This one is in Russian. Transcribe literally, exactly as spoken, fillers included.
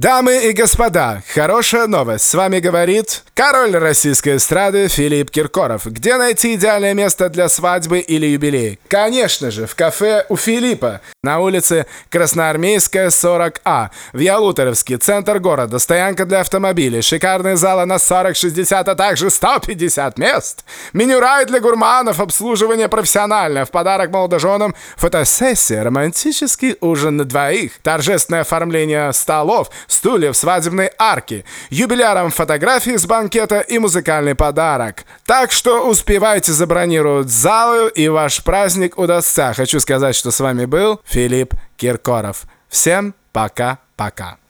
Дамы и господа, хорошая новость. С вами говорит король российской эстрады Филипп Киркоров. Где найти идеальное место для свадьбы или юбилея? Конечно же, в кафе у Филиппа на улице Красноармейская, сорок А, в Ялуторовске, центр города, стоянка для автомобилей, шикарные залы на сорок шестьдесят, а также сто пятьдесят мест. Меню рай для гурманов, обслуживание профессиональное, в подарок молодоженам фотосессия, романтический ужин на двоих, торжественное оформление столов, стульев, свадебной арки, юбилярам фотографии с банкета и музыкальный подарок. Так что успевайте забронировать залы, и ваш праздник удастся. Хочу сказать, что с вами был Филипп Киркоров. Всем пока-пока.